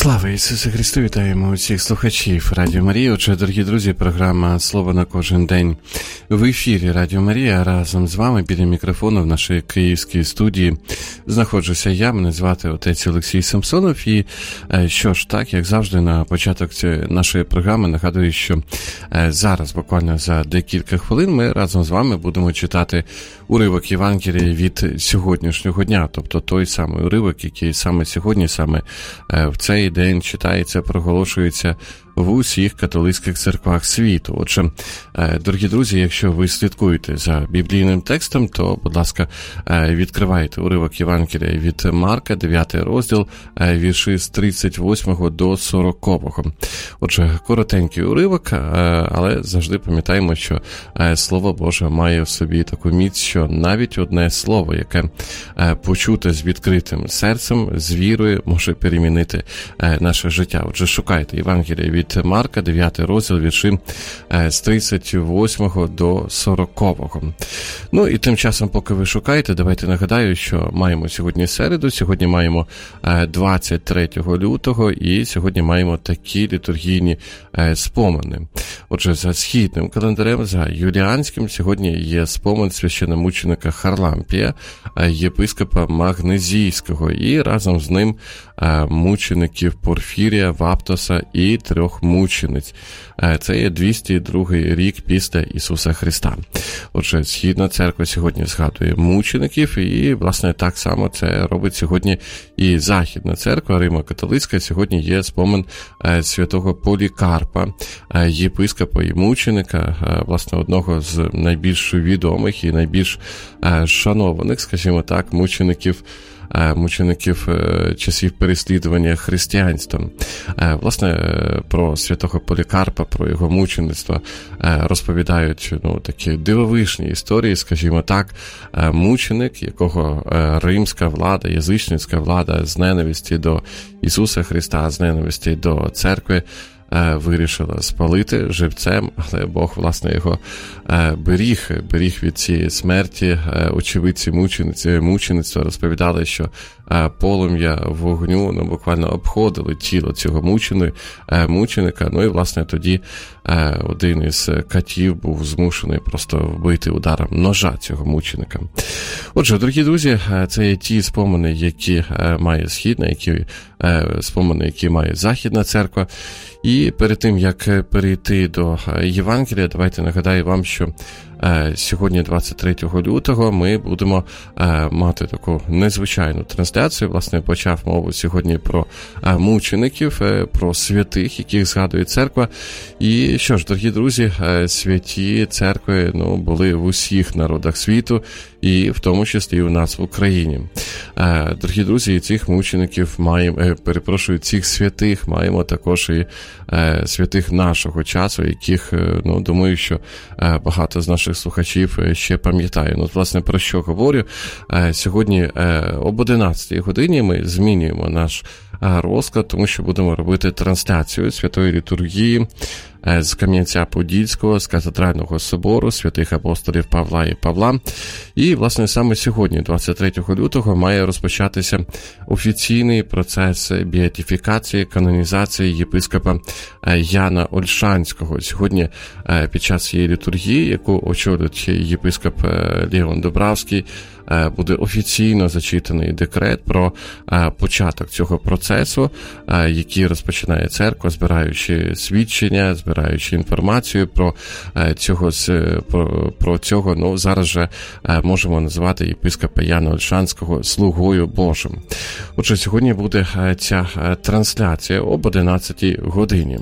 Слава Ісусу Христу! Вітаємо усіх слухачів Радіо Марія. Отже, дорогі друзі, програма «Слово на кожен день» в ефірі Радіо Марія. Разом з вами біля мікрофону в нашій київській студії знаходжуся я. Мене звати отець Олексій Самсонов. І що ж, так, як завжди, на початок нашої програми нагадую, що зараз, буквально за декілька хвилин, ми разом з вами будемо читати уривок Євангелія від сьогоднішнього дня. Тобто той самий уривок, який саме сьогодні, саме в цей день читається, проголошується в усіх католицьких церквах світу. Отже, дорогі друзі, якщо ви слідкуєте за біблійним текстом, то, будь ласка, відкривайте уривок Євангелія від Марка, 9 розділ, вірші з 38 до 40. Отже, коротенький уривок, але завжди пам'ятаємо, що Слово Боже має в собі таку міць, що навіть одне слово, яке почуте з відкритим серцем, з вірою, може перемінити наше життя. Отже, шукайте Євангелія від Марка, 9 розділ, вірші з 38 до 40. Ну і тим часом, поки ви шукаєте, давайте нагадаю, що маємо сьогодні середу, сьогодні маємо 23 лютого і сьогодні маємо такі літургійні спомини. Отже, за східним календарем, за юліанським, сьогодні є спомин священномученика Харлампія, єпископа Магнезійського, і разом з ним мучеників Порфірія, Ваптоса і 3 мучениць. Це є 202 рік після Ісуса Христа. Отже, Східна церква сьогодні згадує мучеників, і, власне, так само це робить сьогодні і Західна церква, Римо-католицька. Сьогодні є спомин святого Полікарпа, єпископа і мученика, власне, одного з найбільш відомих і найбільш шанованих, скажімо так, мучеників часів переслідування християнством. Власне, про святого Полікарпа, про його мучеництво розповідають такі дивовижні історії, скажімо так. Мученик, якого римська влада, язичницька влада з ненависті до Ісуса Христа, з ненависті до церкви вирішила спалити живцем, але Бог, власне, його беріг від цієї смерті. Очевидці мучеництва розповідали, що полум'я вогню буквально обходили тіло цього мученика. Ну і, власне, тоді один із катів був змушений просто вбити ударом ножа цього мученика. Отже, дорогі друзі, це є ті спомини, які має Східна, спомини, які має Західна церква. І перед тим, як перейти до Євангелія, давайте нагадаю вам, що сьогодні, 23 лютого, ми будемо мати таку незвичайну трансляцію. Власне, почав мову сьогодні про мучеників, про святих, яких згадує церква. І що ж, дорогі друзі, святі церкви були в усіх народах світу, і в тому числі і у нас в Україні. Дорогі друзі, цих мучеників цих святих маємо також і святих нашого часу, яких, думаю, що багато з наших слухачів ще пам'ятаю. Власне, про що говорю? Сьогодні об 11 годині ми змінюємо наш розклад, тому що будемо робити трансляцію святої літургії з Кам'янця-Подільського, з катедрального собору святих апостолів Павла і Павла. І, власне, саме сьогодні, 23 лютого, має розпочатися офіційний процес біатифікації, канонізації єпископа Яна Ольшанського. Сьогодні під час цієї літургії, яку очолить єпископ Леон Добравський, буде офіційно зачитаний декрет про початок цього процесу, який розпочинає церква, збираючи свідчення, збираючи інформацію про цього, зараз же можемо називати єпископа Яна Ольшанського слугою Божим. Отже, сьогодні буде ця трансляція об 11 годині.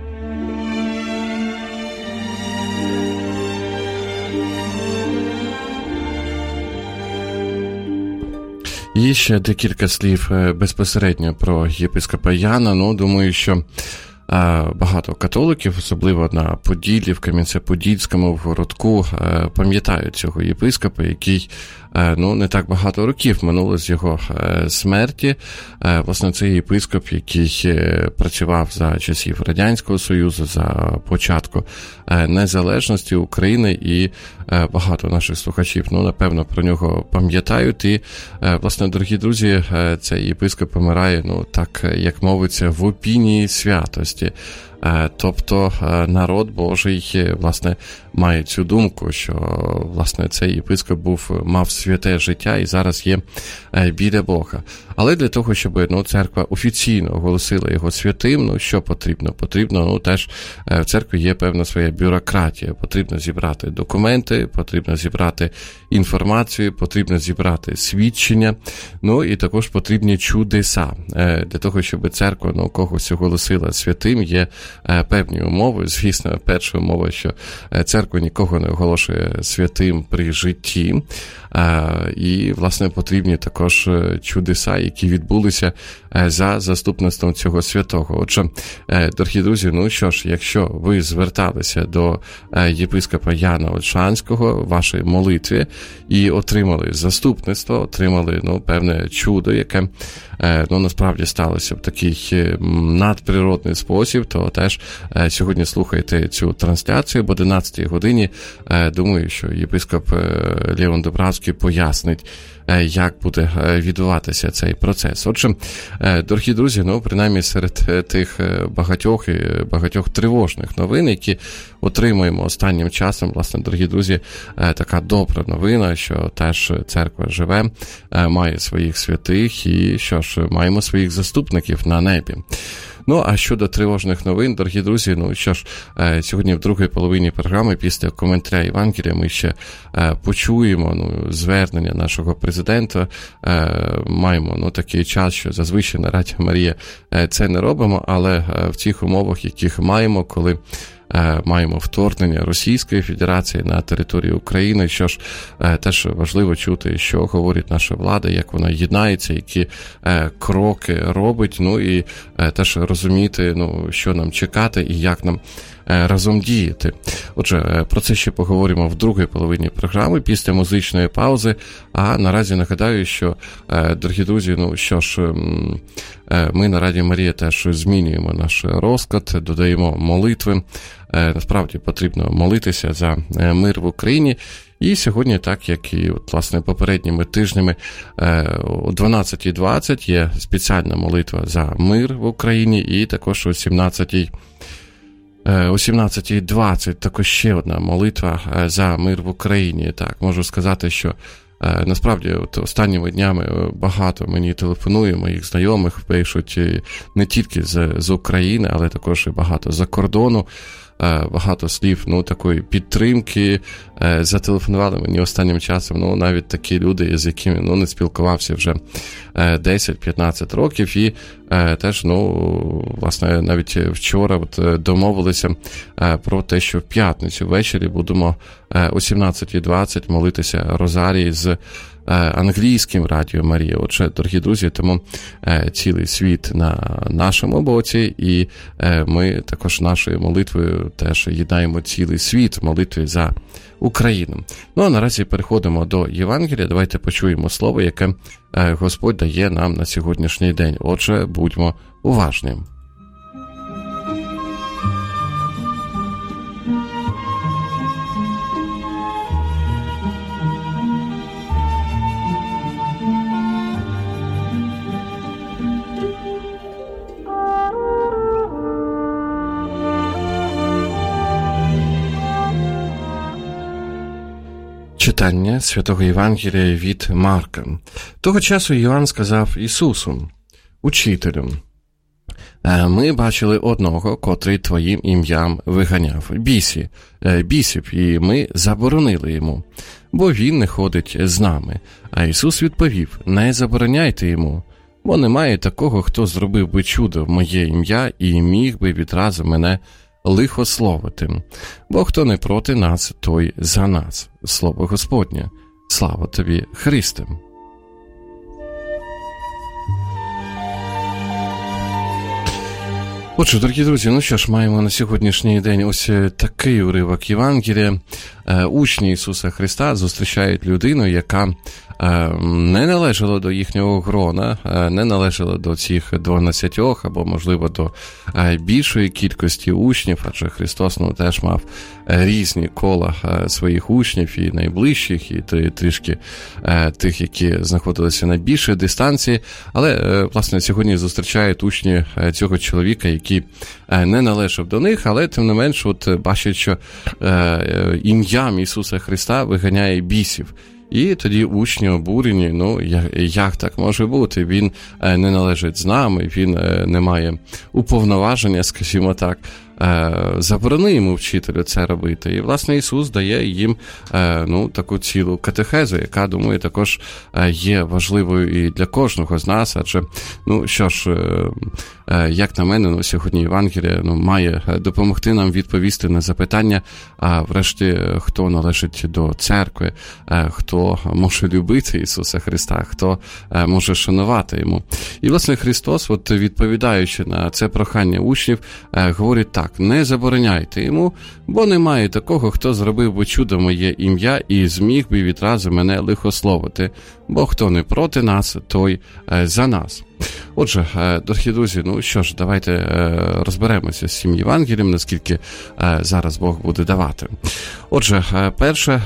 І ще декілька слів безпосередньо про єпископа Яна. Думаю, що багато католиків, особливо на Поділлі, в Кам'янці-Подільському, в Городку, пам'ятають цього єпископа, який не так багато років минуло з його смерті. Власне, це єпископ, який працював за часів Радянського Союзу, за початку незалежності України, і багато наших слухачів, напевно, про нього пам'ятають. І, власне, дорогі друзі, цей єпископ помирає, так, як мовиться, в опінії святості. Тобто народ Божий, власне, має цю думку, що, власне, цей єпископ мав святе життя і зараз є біля Бога. Але для того, щоб церква офіційно оголосила його святим, що потрібно? Потрібно, теж в церкві є певна своя бюрократія. Потрібно зібрати документи, потрібно зібрати інформацію, потрібно зібрати свідчення, і також потрібні чудеса. Для того, щоб церква когось оголосила святим, є певні умови. Звісно, перша умова, що церква нікого не оголошує святим при житті. І, власне, потрібні також чудеса, які відбулися за заступництвом цього святого. Отже, дорогі друзі, що ж, якщо ви зверталися до єпископа Яна Ольшанського в вашій молитві і отримали заступництво, отримали, певне чудо, яке, насправді сталося в такий надприродний спосіб, то теж сьогодні слухайте цю трансляцію об 11-й годині. Думаю, що єпископ Леон Дубравський пояснить, як буде відбуватися цей процес. Отже, дорогі друзі, принаймні серед тих багатьох тривожних новин, які отримуємо останнім часом, власне, дорогі друзі, така добра новина, що теж церква живе, має своїх святих і, що ж, маємо своїх заступників на небі. А щодо тривожних новин, дорогі друзі, що ж, сьогодні в другій половині програми, після коментаря Євангелія, ми ще почуємо звернення нашого президента. Маємо такий час, що зазвичай на Радіо Марія це не робимо, але в тих умовах, яких маємо, коли маємо вторгнення Російської Федерації на територію України, що ж, теж важливо чути, що говорить наша влада, як вона єднається, які кроки робить, і теж розуміти, що нам чекати і як нам разом діяти. Отже, про це ще поговоримо в другій половині програми, після музичної паузи, а наразі нагадаю, що, дорогі друзі, що ж, ми на Радіо Марія теж змінюємо наш розклад, додаємо молитви. Насправді потрібно молитися за мир в Україні. І сьогодні, так як і, власне, попередніми тижнями, о 12:20 є спеціальна молитва за мир в Україні, і також о 17:20 також ще одна молитва за мир в Україні. Так, можу сказати, що насправді останніми днями багато мені телефонує, моїх знайомих пишуть не тільки з України, але також і багато за кордону. Багато слів, такої підтримки. Зателефонували мені останнім часом, навіть такі люди, з якими, не спілкувався вже 10-15 років. І теж, власне, навіть вчора домовилися про те, що в п'ятницю ввечері будемо о 17:20 молитися Розарії з англійським Радіо Марія. Отже, дорогі друзі, тому цілий світ на нашому боці, і ми також нашою молитвою теж єднаємо цілий світ в молитві за Україну. А наразі переходимо до Євангелія. Давайте почуємо слово, яке Господь дає нам на сьогоднішній день. Отже, будьмо уважні. Читання Святого Євангелія від Марка. Того часу Йоанн сказав Ісусу: «Учителю, ми бачили одного, котрий твоїм ім'ям виганяв бісів, і ми заборонили йому, бо він не ходить з нами». А Ісус відповів: «Не забороняйте йому, бо немає такого, хто зробив би чудо в моє ім'я і міг би відразу мене лихословити. Бо хто не проти нас, той за нас». Слово Господнє. Слава тобі, Христе. Отже, дорогі друзі, що ж, маємо на сьогоднішній день ось такий уривок Євангелія. Учні Ісуса Христа зустрічають людину, яка не належало до їхнього грона, не належало до цих 12 або, можливо, до більшої кількості учнів, адже Христос теж мав різні кола своїх учнів, і найближчих, і трішки тих, які знаходилися на більшій дистанції. Але, власне, сьогодні зустрічають учні цього чоловіка, який не належав до них, але, тим не менш, бачать, що ім'ям Ісуса Христа виганяє бісів. І тоді учні обурені, як так може бути? Він не належить з нами, він не має уповноваження, скажімо так, заборони йому вчителю це робити. І, власне, Ісус дає їм таку цілу катехезу, яка, думаю, також є важливою і для кожного з нас, адже, як на мене, сьогодні Євангеліє має допомогти нам відповісти на запитання, врешті, хто належить до церкви, хто може любити Ісуса Христа, хто може шанувати Йому. І, власне, Христос, відповідаючи на це прохання учнів, говорить так: не забороняйте Йому, бо немає такого, хто зробив би чудо моє ім'я і зміг би відразу мене лихословити, бо хто не проти нас, той за нас. Отже, дорогі друзі, давайте розберемося з цим Євангелієм, наскільки зараз Бог буде давати. Отже, перше,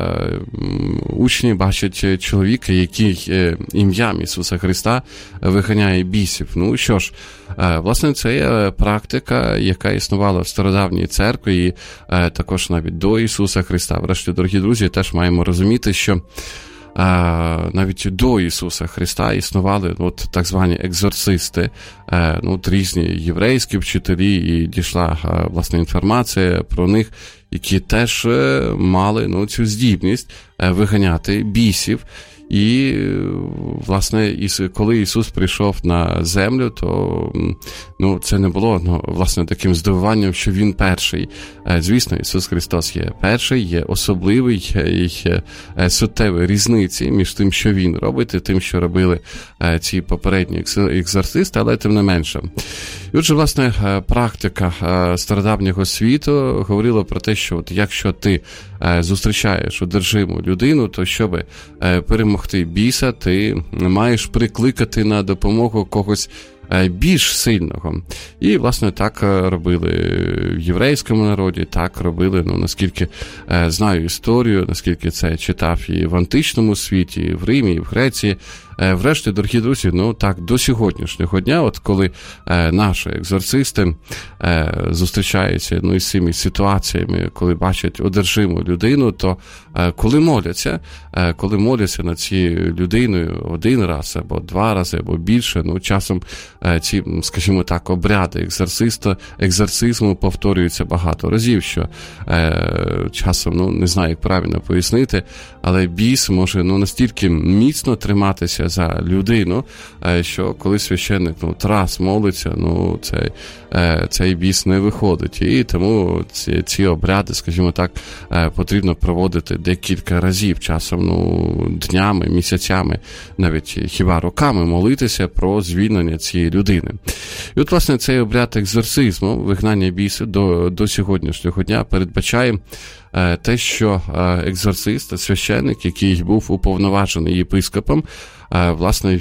учні бачать чоловіка, який ім'ям Ісуса Христа виганяє бісів. Власне, це є практика, яка існувала в стародавній церкві і також навіть до Ісуса Христа. Врешті, дорогі друзі, теж маємо розуміти, що навіть до Ісуса Христа існували так звані екзорцисти, різні єврейські вчителі, і дійшла, власне, інформація про них, які теж мали цю здібність виганяти бісів. І, власне, коли Ісус прийшов на землю, то це не було, власне, таким здивуванням, що Він перший. Звісно, Ісус Христос є перший, є особливий, є суттєві різниці між тим, що Він робить, і тим, що робили ці попередні екзорцисти, але тим не менше. І отже, власне, практика стародавнього світу говорила про те, що якщо ти зустрічаєш одержиму людину, то щоб перемогти біса, ти маєш прикликати на допомогу когось більш сильного. І, власне, так робили в єврейському народі, так робили, наскільки знаю історію, наскільки це читав і в античному світі, і в Римі, і в Греції. Врешті, дорогі друзі, так до сьогоднішнього дня, коли наші екзорцисти зустрічаються із цими ситуаціями, коли бачать одержиму людину, то коли моляться над цією людиною один раз, або два рази, або більше, часом ці, скажімо так, обряди екзорцизму повторюються багато разів, що часом, не знаю, як правильно пояснити, але біс може настільки міцно триматися за людину, що коли священник раз молиться, цей біс не виходить. І тому ці обряди, скажімо так, потрібно проводити декілька разів, часом днями, місяцями, навіть хіба роками молитися про звільнення цієї людини. І власне, цей обряд екзорцизму, вигнання бісів до сьогоднішнього дня передбачає те, що екзорцист, священник, який був уповноважений єпископом, власне,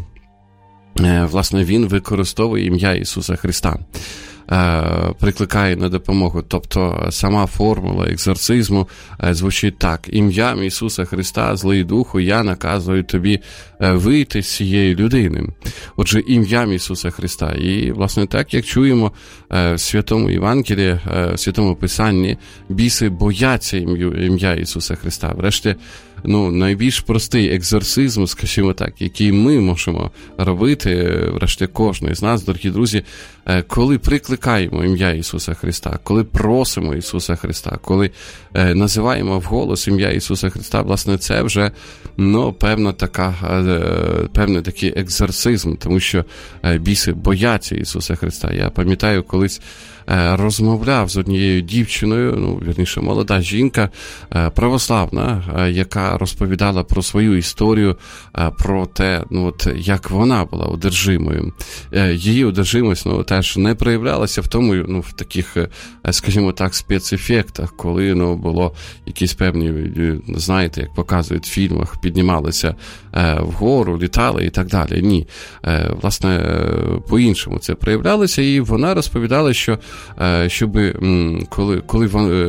він використовує ім'я Ісуса Христа. Прикликає на допомогу. Тобто сама формула екзорцизму звучить так: ім'ям Ісуса Христа, злий духу, я наказую тобі вийти з цієї людини. Отже, ім'ям Ісуса Христа. І, власне, так, як чуємо в Святому Євангелії, в Святому Писанні, біси бояться ім'я Ісуса Христа. Врешті, найбільш простий екзорцизм, скажімо так, який ми можемо робити, врешті, кожен з нас, дорогі друзі, коли прикликаємо ім'я Ісуса Христа, коли просимо Ісуса Христа, коли називаємо вголос ім'я Ісуса Христа, власне, це вже, певний такий екзорцизм, тому що біси бояться Ісуса Христа. Я пам'ятаю, колись розмовляв з однією дівчиною, вірніше, молода жінка, православна, яка розповідала про свою історію, про те, як вона була одержимою. Її одержимость, теж не проявлялася в тому, в таких, скажімо так, спецефектах, коли, було якісь певні, знаєте, як показують в фільмах, піднімалися вгору, літали і так далі. Ні. Власне, по-іншому це проявлялося, і вона розповідала, що коли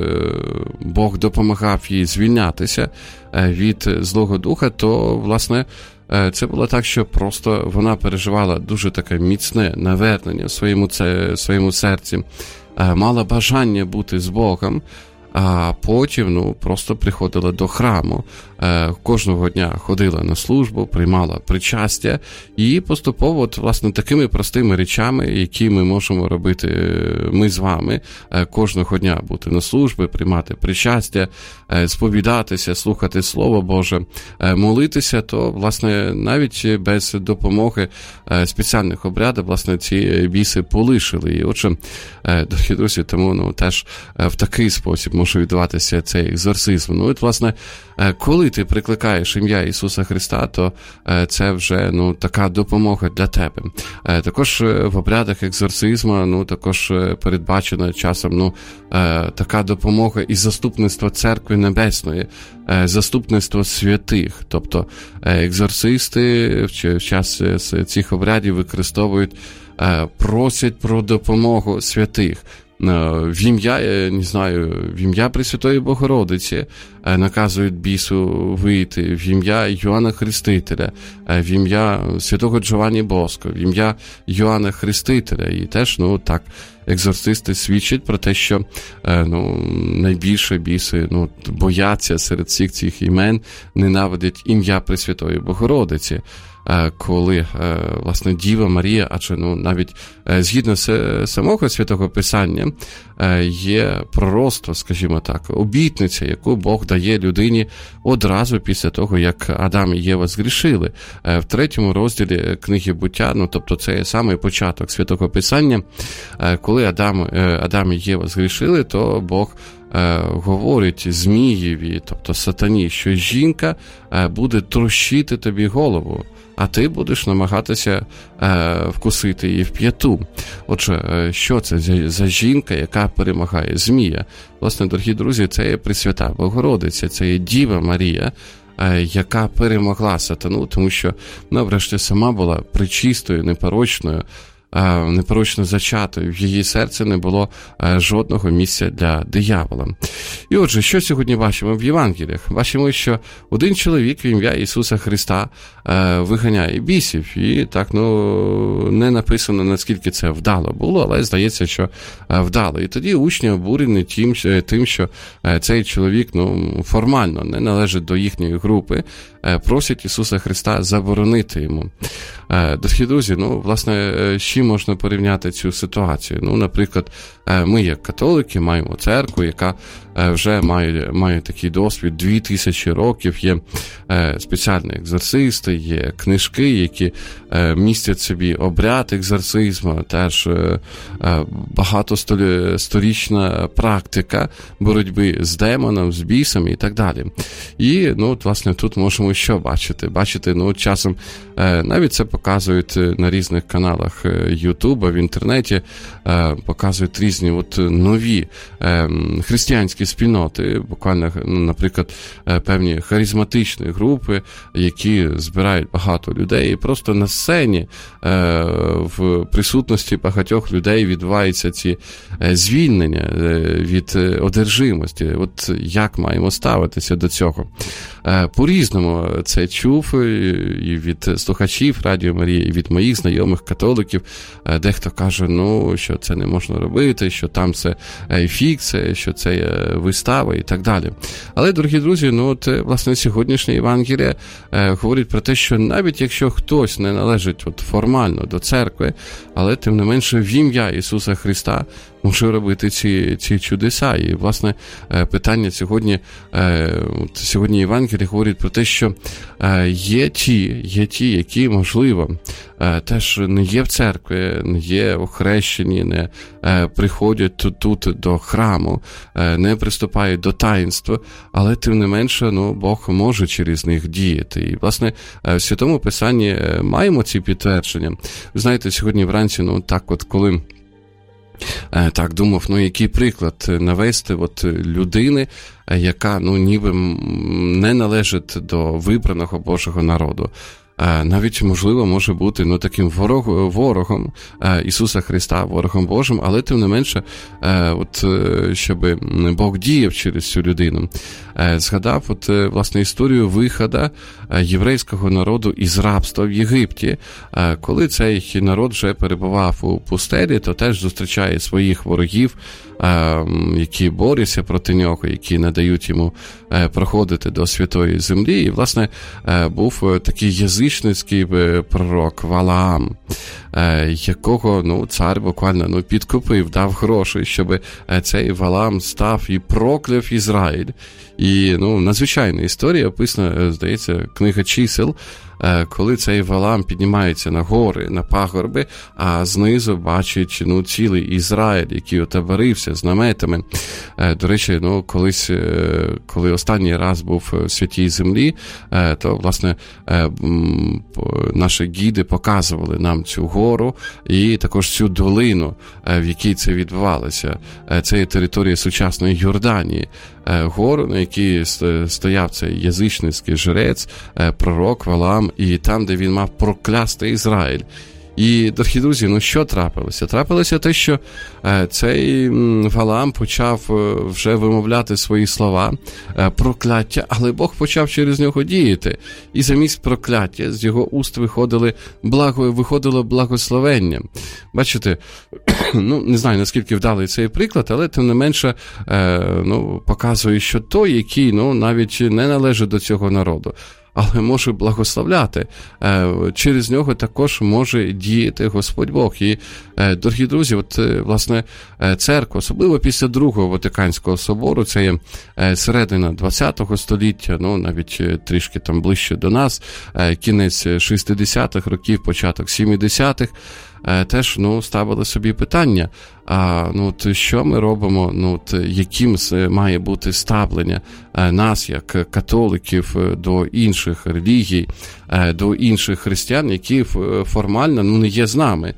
Бог допомагав їй звільнятися від Злого Духа, то, власне, це було так, що просто вона переживала дуже таке міцне навернення в своєму серці, мала бажання бути з Богом, а потім, просто приходила до храму, кожного дня ходила на службу, приймала причастя і поступово, власне, такими простими речами, які ми можемо робити ми з вами, кожного дня бути на службі, приймати причастя, сповідатися, слухати Слово Боже, молитися, то, власне, навіть без допомоги спеціальних обрядів, власне, ці біси полишили. І, отже, дорогі друзі, тому, теж в такий спосіб може відбуватися цей екзорцизм. Власне, коли ти прикликаєш ім'я Ісуса Христа, то це вже, така допомога для тебе. Також в обрядах екзорцизму, також передбачена часом, така допомога і заступництво Церкви Небесної, заступництво святих. Тобто екзорцисти в час цих обрядів використовують, просять про допомогу святих. В ім'я Пресвятої Богородиці наказують бісу вийти, в ім'я Йоанна Хрестителя, в ім'я святого Джованні Боско, в ім'я Йоанна Хрестителя. І теж, так, екзорцисти свідчать про те, що найбільше біси бояться серед всіх цих імен, ненавидять ім'я Пресвятої Богородиці. Коли, власне, Діва Марія, адже, навіть згідно самого Святого Писання, є пророцтво, скажімо так, обітниця, яку Бог дає людині одразу після того, як Адам і Єва згрішили. В 3 розділі книги Буття, тобто це самий початок Святого Писання, коли Адам і Єва згрішили, то Бог говорить Змієві, тобто сатані, що жінка буде трощити тобі голову, а ти будеш намагатися вкусити її в п'яту. Отже, що це за жінка, яка перемагає Змія? Власне, дорогі друзі, це є Пресвята Богородиця, це є Діва Марія, яка перемогла сатану, тому що, врешті, сама була пречистою, непорочно зачатою. В її серці не було жодного місця для диявола. І отже, що сьогодні бачимо в Євангеліях? Бачимо, що один чоловік в ім'я Ісуса Христа виганяє бісів. І так, не написано, наскільки це вдало було, але здається, що вдало. І тоді учні обурені тим, що цей чоловік, формально не належить до їхньої групи, просять Ісуса Христа заборонити йому. Дорогі друзі, власне, з чим можна порівняти цю ситуацію? Наприклад, ми, як католики, маємо церкву, яка вже має такий досвід 2000 років, є спеціальні екзорцисти, є книжки, які містять собі обряд екзорцизму, теж багатосторічна практика боротьби з демоном, з бісами і так далі. І, власне, тут можемо що бачити? Бачити, часом навіть це показують на різних каналах Ютуба, в інтернеті, показують різні нові християнські спільноти, буквально, наприклад, певні харизматичні групи, які збирають багато людей, і просто на сцені в присутності багатьох людей відбуваються ці звільнення від одержимості. Як маємо ставитися до цього? По-різному це чув і від слухачів Радіо Марії, і від моїх знайомих католиків. Дехто каже, що це не можна робити, що там це фікція, що це вистава і так далі. Але, дорогі друзі, власне, сьогоднішнє Євангеліє говорить про те, що навіть якщо хтось не належить формально до церкви, але, тим не менше, в ім'я Ісуса Христа може робити ці чудеса. І, власне, питання сьогодні Євангеліє говорить про те, що є ті, які, можливо, теж не є в церкві, не є охрещені, не приходять тут до храму, не приступають до таїнства, але тим не менше, Бог може через них діяти. І, власне, в Святому Писанні маємо ці підтвердження. Ви знаєте, сьогодні вранці, коли так думав, який приклад навести людини, яка, ніби не належить до вибраного Божого народу. Навіть, можливо, може бути таким ворогом Ісуса Христа, ворогом Божим, але тим не менше, щоб Бог діяв через цю людину. Згадав, власне, історію виходу єврейського народу із рабства в Єгипті. Коли цей народ вже перебував у пустелі, то теж зустрічає своїх ворогів, які борються проти нього, які не дають йому проходити до святої землі. І, власне, був такий язичницький пророк Валаам, якого цар буквально підкупив, дав гроші, щоб цей Валаам став і прокляв Ізраїль. І надзвичайна історія, описана, здається, книга чисел, коли цей Валаам піднімається на гори, на пагорби, а знизу бачить цілий Ізраїль, який отаборився з наметами. До речі, колись, коли останній раз був в Святій Землі, то, власне, наші гіди показували нам цю гору і також цю долину, в якій це відбувалося. Це є територія сучасної Йорданії. Гору, на якій стояв цей язичницький жрець, пророк Валаам, і там, де він мав проклясти Ізраїль. І, дорогі друзі, що трапилося? Трапилося те, що цей Валаам почав вже вимовляти свої слова, прокляття, але Бог почав через нього діяти. І замість прокляття з його уст виходило благословення. Бачите, не знаю, наскільки вдалий цей приклад, але тим не менше показує, що той, який навіть не належить до цього народу, але може благословляти. Через нього також може діяти Господь Бог. І, дорогі друзі, власне, церква, особливо після Другого Ватиканського собору, це є середина ХХ століття, навіть трішки там ближче до нас, кінець 60-х років, початок 70-х, теж, ставили собі питання, що ми робимо, яким має бути ставлення нас, як католиків, до інших релігій, до інших християн, які формально не є з нами.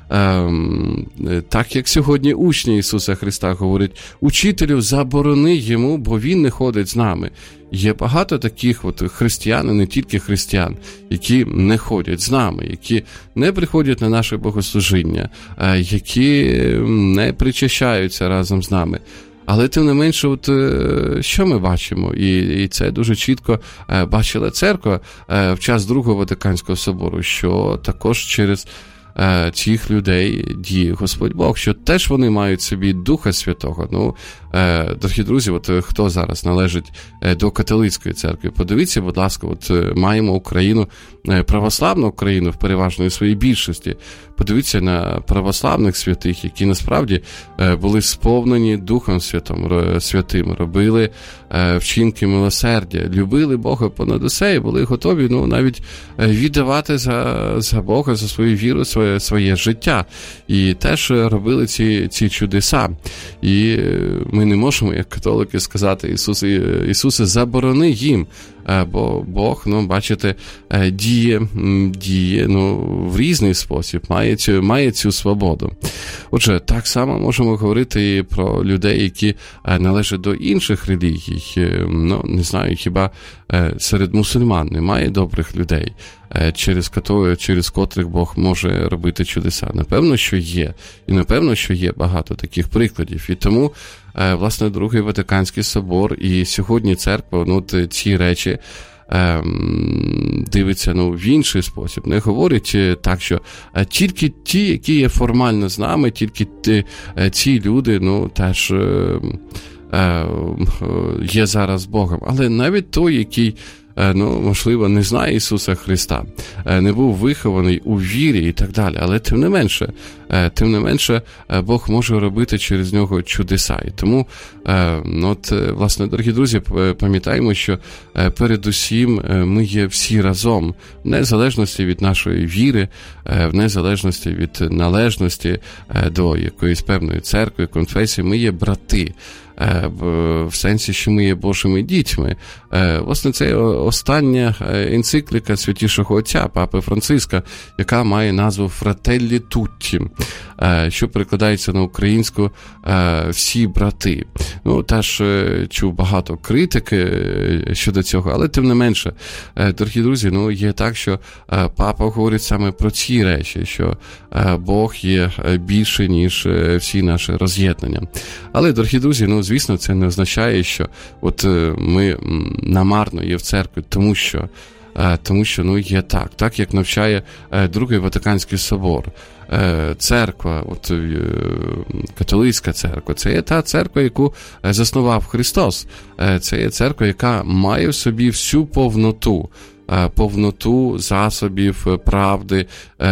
Так, як сьогодні учні Ісуса Христа говорять: «Учителю, заборони йому, бо він не ходить з нами». Є багато таких християн, і не тільки християн, які не ходять з нами, які не приходять на наше богослужіння, які не причащаються разом з нами. Але тим не менше, що ми бачимо? І це дуже чітко бачила церква в час Другого Ватиканського собору, що також через цих людей діє Господь Бог, що теж вони мають собі Духа Святого. Дорогі друзі, хто зараз належить до католицької церкви, подивіться, будь ласка, маємо Україну, православну Україну в переважної своїй більшості. Подивіться на православних святих, які насправді були сповнені Духом Святим, робили вчинки милосердя, любили Бога понад усе і були готові навіть віддавати за Бога, за свою віру, своє життя. І теж робили ці чудеса. І ми не можемо, як католики, сказати: Ісусе, заборони їм, бо Бог, бачите, діє в різний спосіб, має цю свободу. Отже, так само можемо говорити і про людей, які належать до інших релігій. Не знаю, хіба серед мусульман немає добрих людей, через котрих Бог може робити чудеса? Напевно, що є. І напевно, що є багато таких прикладів. І тому, власне, Другий Ватиканський собор і сьогодні церква, ці речі дивиться в інший спосіб. Не говорить так, що тільки ті, які є формально з нами, тільки ці люди, теж є зараз Богом. Але навіть той, який можливо, не знає Ісуса Христа, не був вихований у вірі і так далі. Але тим не менше, тим не менше Бог може робити через нього чудеса. І тому, власне, дорогі друзі, пам'ятаємо, що передусім ми є всі разом, в незалежності від нашої віри, в незалежності від належності до якоїсь певної церкви, конфесії, ми є брати. В сенсі, що ми є Божими дітьми. Власне, це остання енцикліка Святішого Отця, Папи Франциска, яка має назву «Фрателлі тутті», що перекладається на українську «всі брати». Теж чув багато критики щодо цього, але тим не менше, дорогі друзі, є так, що Папа говорить саме про ці речі, що Бог є більше, ніж всі наші роз'єднання. Але, дорогі друзі, звісно, це не означає, що ми намарно є в церкві, тому що є так, як навчає Другий Ватиканський собор. Церква, католицька церква, це є та церква, яку заснував Христос. Це є церква, яка має в собі всю повноту засобів правди,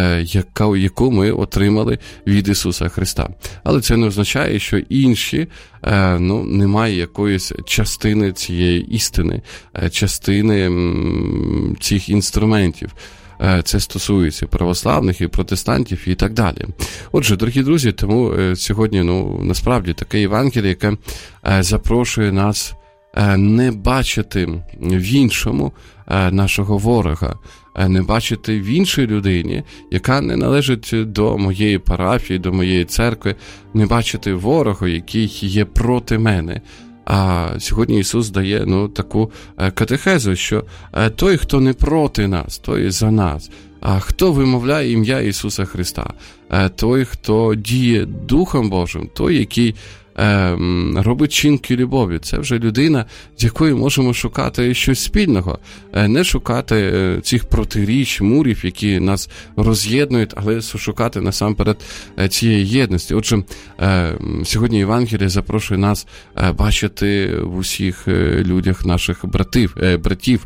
яку ми отримали від Ісуса Христа. Але це не означає, що інші немає якоїсь частини цієї істини, частини цих інструментів. Це стосується православних і протестантів і так далі. Отже, дорогі друзі, тому сьогодні, насправді, таке Євангеліє, яке запрошує нас не бачити в іншому нашого ворога, не бачити в іншій людині, яка не належить до моєї парафії, до моєї церкви, не бачити ворога, який є проти мене. А сьогодні Ісус дає таку катехезу, що той, хто не проти нас, той за нас. А хто вимовляє ім'я Ісуса Христа? Той, хто діє Духом Божим, той, який робить чинки любові. Це вже людина, з якою можемо шукати щось спільного. Не шукати цих протиріч, мурів, які нас роз'єднують, але шукати насамперед цієї єдності. Отже, сьогодні Євангеліє запрошує нас бачити в усіх людях наших братів,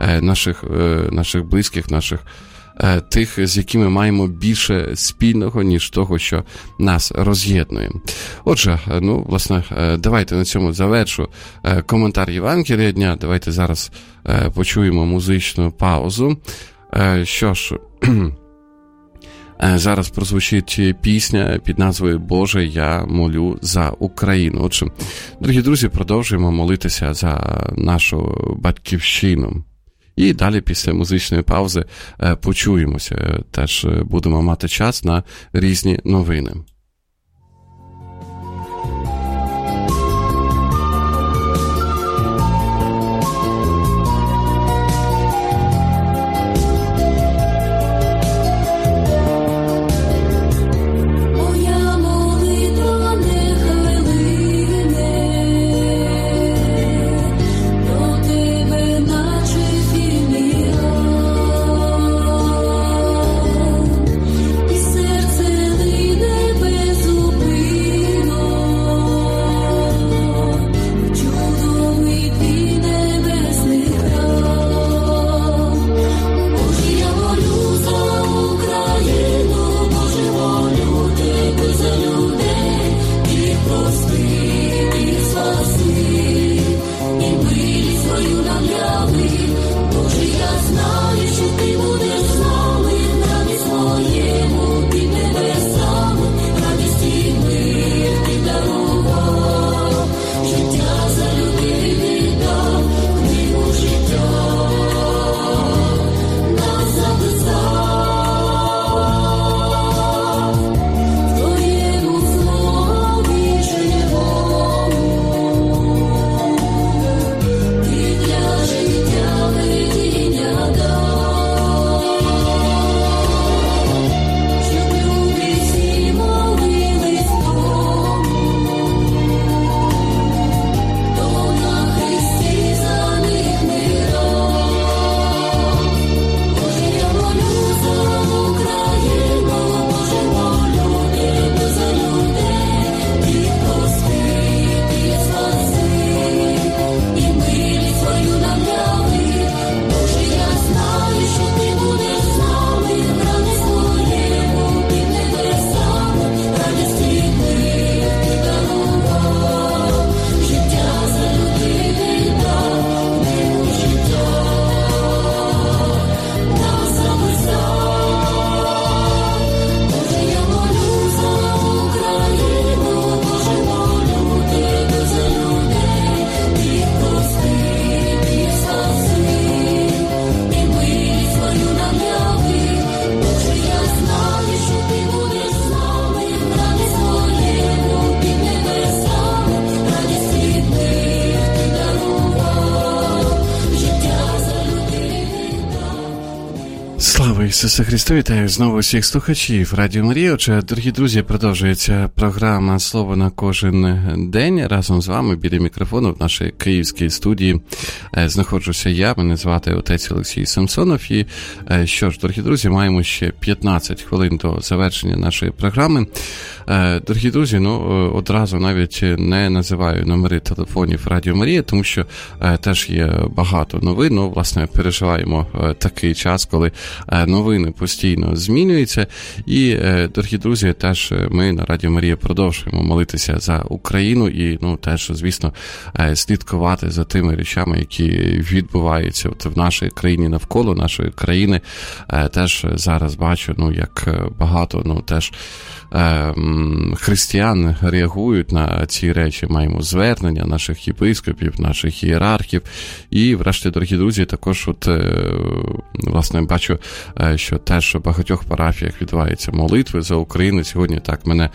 наших близьких, наших тих, з якими маємо більше спільного, ніж того, що нас роз'єднує. Отже, власне, давайте на цьому завершу коментар Євангелія дня. Давайте зараз почуємо музичну паузу. Що ж, зараз прозвучить пісня під назвою «Боже, я молю за Україну». Отже, дорогі друзі, продовжуємо молитися за нашу батьківщину. І далі після музичної паузи почуємося. Теж будемо мати час на різні новини. Серце лине Ісусе Христу, вітаю знову всіх слухачів Радіо Марія. Отже, дорогі друзі, продовжується програма «Слово на кожен день». Разом з вами біля мікрофону в нашій київській студії знаходжуся я, мене звати отець Олексій Самсонов. І що ж, дорогі друзі, маємо ще 15 хвилин до завершення нашої програми. Дорогі друзі, одразу навіть не називаю номери телефонів Радіо Марія, тому що теж є багато новин. Власне, переживаємо такий час, коли новини постійно змінюються. І, дорогі друзі, теж ми на Радіо Марія продовжуємо молитися за Україну і, теж, звісно, слідкувати за тими речами, які відбуваються в нашій країні, навколо нашої країни. Теж зараз бачу, як багато, теж християн реагують на ці речі. Маємо звернення наших єпископів, наших ієрархів. І, врешті, дорогі друзі, також власне, бачу, що теж у багатьох парафіях відбуваються молитви за Україну. Сьогодні так мене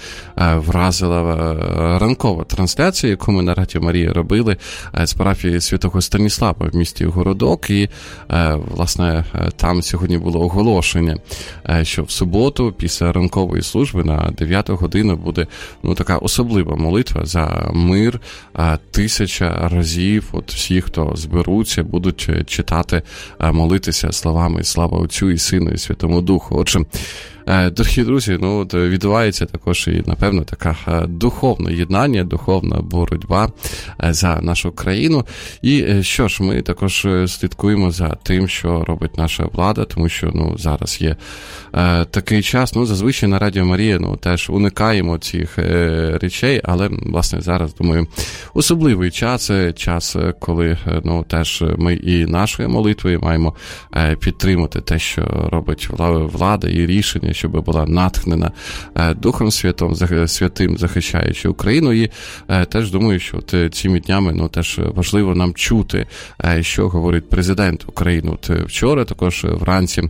вразила ранкова трансляція, яку ми на Радіо Марія робили з парафії Святого Станіслава в місті Городок. І, власне, там сьогодні було оголошення, що в суботу після ранкової служби на 9 годину буде така особлива молитва за мир. 1000 разів всі, хто зберуться, будуть читати, молитися словами «Слава Отцю і Сину і Святому Духу». Отже, дорогі друзі, відбувається також і, напевно, така духовне єднання, духовна боротьба за нашу країну. І що ж, ми також слідкуємо за тим, що робить наша влада, тому що, зараз є такий час, зазвичай на Радіо Марія, теж уникаємо цих речей, але, власне, зараз, думаю, особливий час, коли, теж ми і нашою молитвою маємо підтримати те, що робить влада і рішення, щоб була натхнена Духом Святим, захищаючи Україну. І теж думаю, що цими днями теж важливо нам чути, що говорить президент України. Вчора також вранці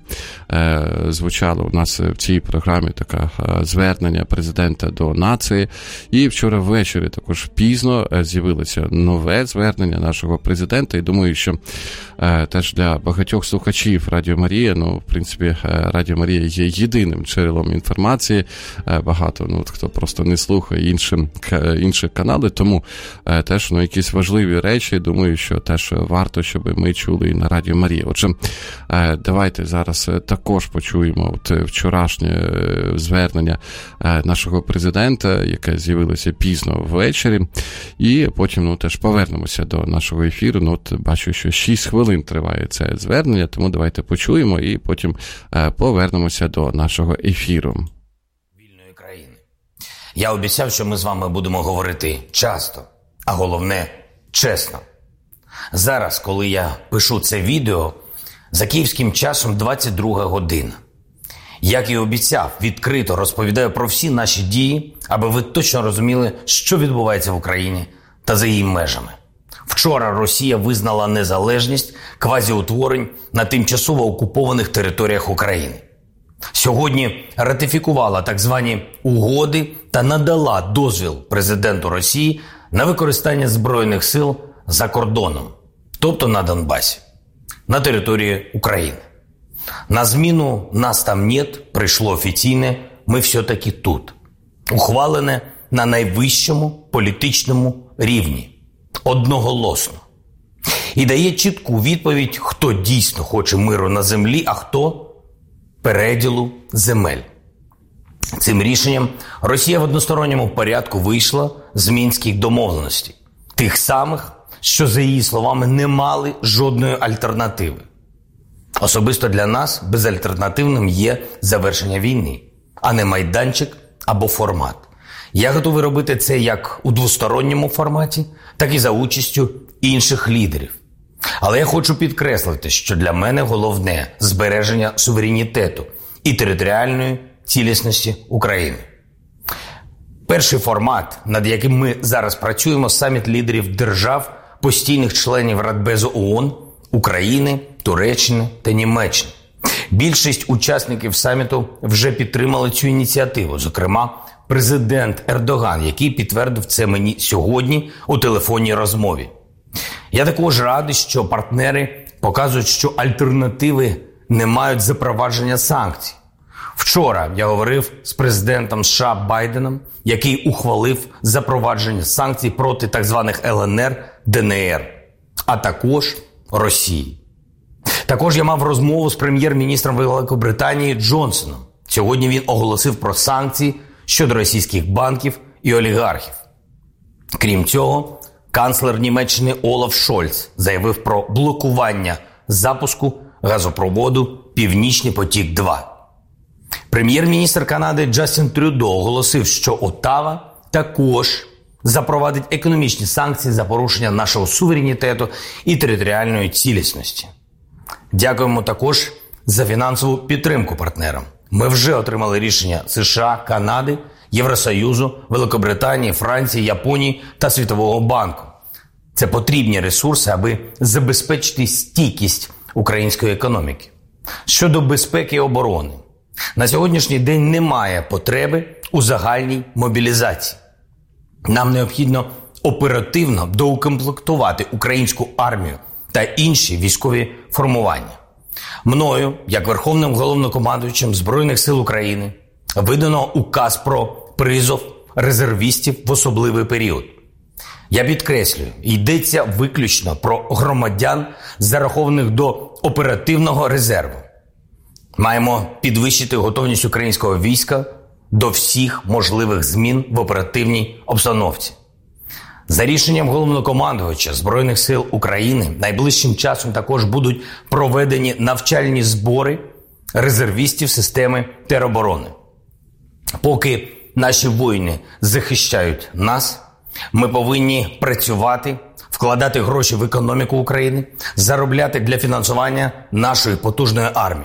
звучало у нас в цій програмі таке звернення президента до нації. І вчора ввечері також пізно з'явилося нове звернення нашого президента. І думаю, що теж для багатьох слухачів Радіо Марія, в принципі, Радіо Марія є єдиним джерелом інформації. Багато, хто просто не слухає інші канали, тому теж, якісь важливі речі, думаю, що теж варто, щоб ми чули і на Радіо Марія. Отже, давайте зараз також почуємо вчорашнє звернення нашого президента, яке з'явилося пізно ввечері, і потім, теж повернемося до нашого ефіру. Бачу, що 6 хвилин триває це звернення, тому давайте почуємо і потім повернемося до нашого ефіру. Вільної країни. Я обіцяв, що ми з вами будемо говорити часто, а головне – чесно. Зараз, коли я пишу це відео, за київським часом 22 година. Як і обіцяв, відкрито розповідаю про всі наші дії, аби ви точно розуміли, що відбувається в Україні та за її межами. Вчора Росія визнала незалежність квазіутворень на тимчасово окупованих територіях України. Сьогодні ратифікувала так звані угоди та надала дозвіл президенту Росії на використання Збройних сил за кордоном, тобто на Донбасі, на території України. На зміну «нас там нет» прийшло офіційне «ми все-таки тут», ухвалене на найвищому політичному рівні, одноголосно. І дає чітку відповідь, хто дійсно хоче миру на землі, а хто переділу земель. Цим рішенням Росія в односторонньому порядку вийшла з Мінських домовленостей, тих самих, що, за її словами, не мали жодної альтернативи. Особисто для нас безальтернативним є завершення війни, а не майданчик або формат. Я готовий робити це як у двосторонньому форматі, так і за участю інших лідерів. Але я хочу підкреслити, що для мене головне – збереження суверенітету і територіальної цілісності України. Перший формат, над яким ми зараз працюємо – саміт лідерів держав, постійних членів Радбезу ООН, України, Туреччини та Німеччини. Більшість учасників саміту вже підтримали цю ініціативу, зокрема, президент Ердоган, який підтвердив це мені сьогодні у телефонній розмові. Я також радий, що партнери показують, що альтернативи не мають запровадження санкцій. Вчора я говорив з президентом США Байденом, який ухвалив запровадження санкцій проти так званих ЛНР, ДНР, а також Росії. Також я мав розмову з прем'єр-міністром Великобританії Джонсоном. Сьогодні він оголосив про санкції щодо російських банків і олігархів. Крім цього, канцлер Німеччини Олаф Шольц заявив про блокування запуску газопроводу «Північний потік-2». Прем'єр-міністр Канади Джастін Трюдо оголосив, що Оттава також запровадить економічні санкції за порушення нашого суверенітету і територіальної цілісності. Дякуємо також за фінансову підтримку партнерам. Ми вже отримали рішення США, Канади, Євросоюзу, Великобританії, Франції, Японії та Світового банку. Це потрібні ресурси, аби забезпечити стійкість української економіки. Щодо безпеки і оборони. На сьогоднішній день немає потреби у загальній мобілізації. Нам необхідно оперативно доукомплектувати українську армію та інші військові формування. Мною, як Верховним головнокомандуючим Збройних сил України, видано указ про призов резервістів в особливий період. Я підкреслюю, йдеться виключно про громадян, зарахованих до оперативного резерву. Маємо підвищити готовність українського війська до всіх можливих змін в оперативній обстановці. За рішенням головнокомандувача Збройних сил України найближчим часом також будуть проведені навчальні збори резервістів системи тероборони. Поки наші воїни захищають нас, ми повинні працювати, вкладати гроші в економіку України, заробляти для фінансування нашої потужної армії.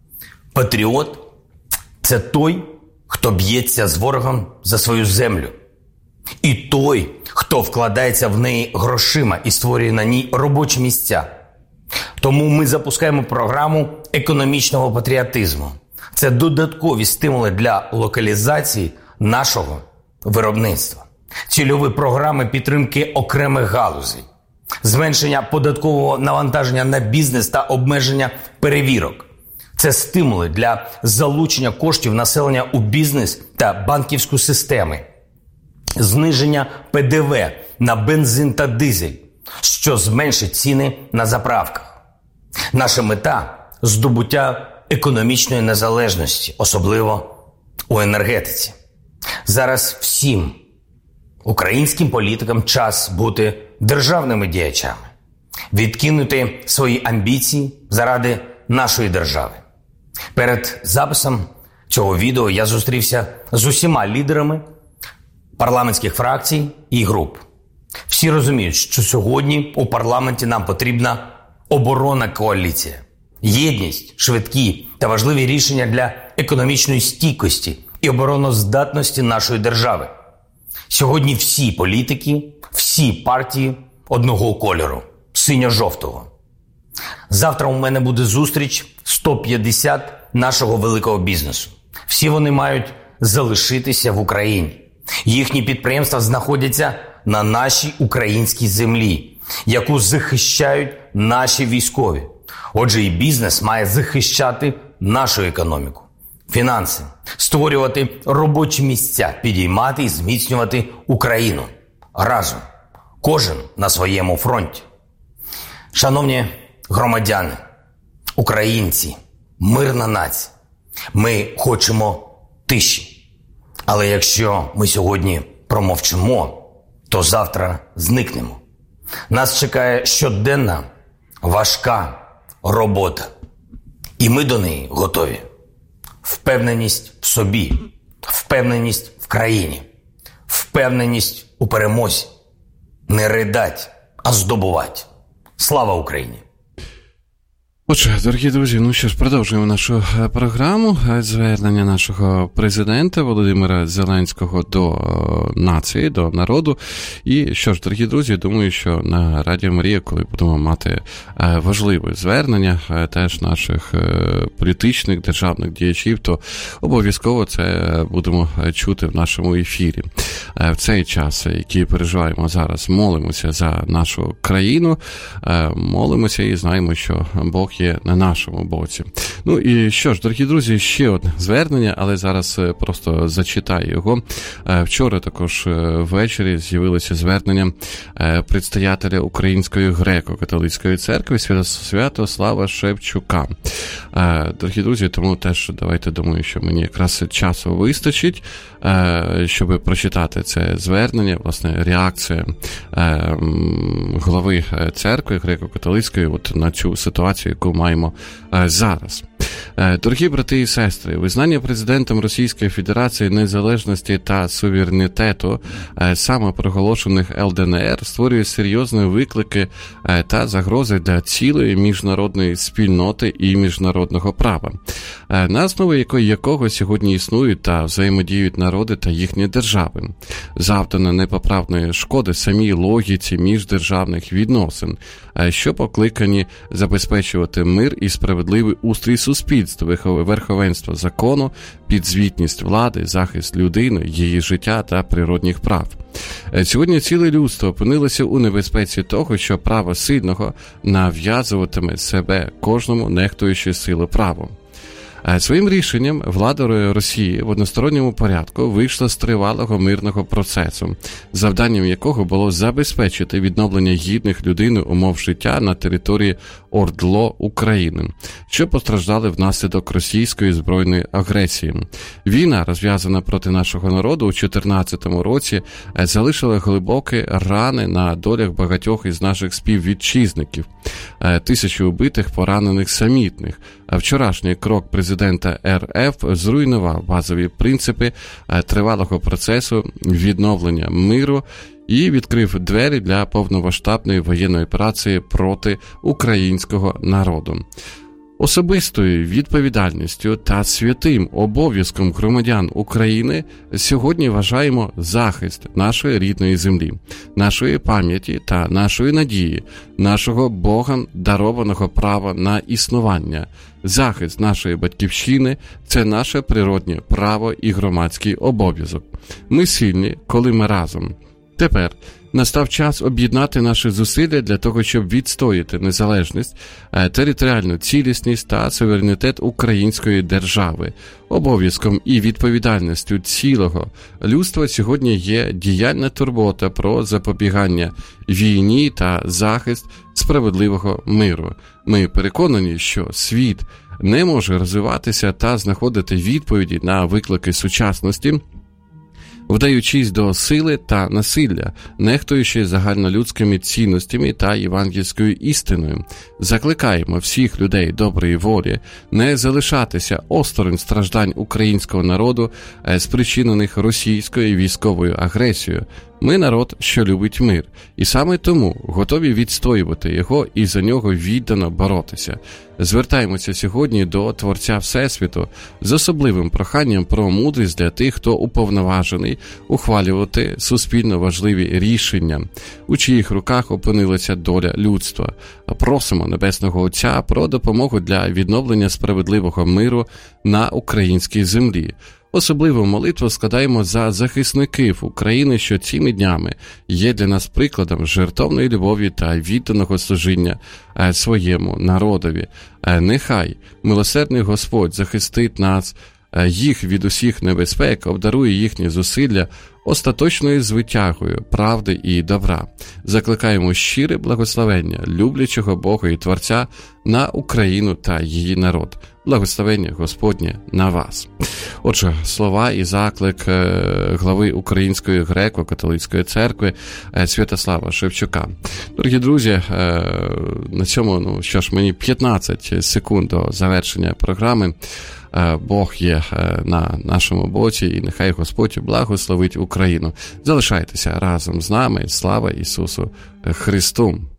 Патріот – це той, хто б'ється з ворогом за свою землю. І той, хто вкладається в неї грошима і створює на ній робочі місця. Тому ми запускаємо програму економічного патріотизму. Це додаткові стимули для локалізації нашого виробництва. Цільові програми підтримки окремих галузей. Зменшення податкового навантаження на бізнес та обмеження перевірок. Це стимули для залучення коштів населення у бізнес та банківську системи. Зниження ПДВ на бензин та дизель, що зменшить ціни на заправках. Наша мета – здобуття економічної незалежності, особливо у енергетиці. Зараз всім українським політикам час бути державними діячами, відкинути свої амбіції заради нашої держави. Перед записом цього відео я зустрівся з усіма лідерами парламентських фракцій і груп. Всі розуміють, що сьогодні у парламенті нам потрібна оборонна коаліція. Єдність, швидкі та важливі рішення для економічної стійкості і обороноздатності нашої держави. Сьогодні всі політики, всі партії одного кольору – синьо-жовтого. Завтра у мене буде зустріч 150 нашого великого бізнесу. Всі вони мають залишитися в Україні. Їхні підприємства знаходяться на нашій українській землі, яку захищають наші військові. Отже, і бізнес має захищати нашу економіку, фінанси, створювати робочі місця, підіймати і зміцнювати Україну. Разом. Кожен на своєму фронті. Шановні громадяни, українці, мирна нація. Ми хочемо тиші. Але якщо ми сьогодні промовчимо, то завтра зникнемо. Нас чекає щоденна, важка робота. І ми до неї готові. Впевненість в собі, впевненість в країні, впевненість у перемозі. Не ридать, а здобувать. Слава Україні! Отже, дорогі друзі, ну що ж, продовжуємо нашу програму. Звернення нашого президента Володимира Зеленського до нації, до народу. І що ж, дорогі друзі, думаю, що на Радіо Марія, коли будемо мати важливе звернення теж наших політичних, державних діячів, то обов'язково це будемо чути в нашому ефірі. В цей час, який переживаємо зараз, молимося за нашу країну, молимося і знаємо, що Бог є на нашому боці. Ну і що ж, дорогі друзі, ще одне звернення, але зараз просто зачитаю його. Вчора також ввечері з'явилося звернення предстоятеля Української греко-католицької церкви Святослава Шевчука. Дорогі друзі, тому теж давайте, думаю, що мені якраз часу вистачить, щоб прочитати це звернення, власне, реакція голови церкви греко-католицької от на цю ситуацію, яку маємо зараз. Дорогі брати і сестри, визнання президентом Російської Федерації незалежності та суверенітету самопроголошених ЛДНР створює серйозні виклики та загрози для цілої міжнародної спільноти і міжнародного права, на основі якого сьогодні існують та взаємодіють народи та їхні держави. Завдано непоправної шкоди самій логіці міждержавних відносин, що покликані забезпечувати мир і справедливий устрій суспільства, верховенство закону, підзвітність влади, захист людини, її життя та природних прав. Сьогодні ціле людство опинилося у небезпеці того, що право сильного нав'язуватиме себе кожному, нехтуючи силу правом. Своїм рішенням влада Росії в односторонньому порядку вийшла з тривалого мирного процесу, завданням якого було забезпечити відновлення гідних людини умов життя на території ОРДЛО України, що постраждали внаслідок російської збройної агресії. Війна, розв'язана проти нашого народу у 2014 році, залишила глибокі рани на долях багатьох із наших співвітчизників, тисячі убитих, поранених, самітних. Вчорашній крок президента РФ зруйнував базові принципи тривалого процесу відновлення миру і відкрив двері для повномасштабної воєнної операції проти українського народу. Особистою відповідальністю та святим обов'язком громадян України сьогодні вважаємо захист нашої рідної землі, нашої пам'яті та нашої надії, нашого Богом дарованого права на існування. Захист нашої батьківщини – це наше природнє право і громадський обов'язок. Ми сильні, коли ми разом. Тепер настав час об'єднати наші зусилля для того, щоб відстояти незалежність, територіальну цілісність та суверенітет української держави. Обов'язком і відповідальністю цілого людства сьогодні є діяльна турбота про запобігання війні та захист справедливого миру. Ми переконані, що світ не може розвиватися та знаходити відповіді на виклики сучасності, вдаючись до сили та насилля, нехтуючи загальнолюдськими цінностями та євангельською істиною. Закликаємо всіх людей доброї волі не залишатися осторонь страждань українського народу, спричинених російською військовою агресією. Ми народ, що любить мир, і саме тому готові відстоювати його і за нього віддано боротися. Звертаємося сьогодні до Творця Всесвіту з особливим проханням про мудрість для тих, хто уповноважений ухвалювати суспільно важливі рішення, у чиїх руках опинилася доля людства. Просимо Небесного Отця про допомогу для відновлення справедливого миру на українській землі. Особливу молитву складаємо за захисників України, що цими днями є для нас прикладом жертовної любові та відданого служіння своєму народові. Нехай милосердний Господь захистить нас, їх від усіх небезпек, обдарує їхні зусилля остаточною звитягою правди і добра. Закликаємо щире благословення люблячого Бога і Творця на Україну та її народ. Благословення Господнє на вас. Отже, слова і заклик глави Української греко-католицької церкви Святослава Шевчука. Дорогі друзі, на цьому, мені 15 секунд до завершення програми. Бог є на нашому боці, і нехай Господь благословить Україну. Залишайтеся разом з нами. Слава Ісусу Христу!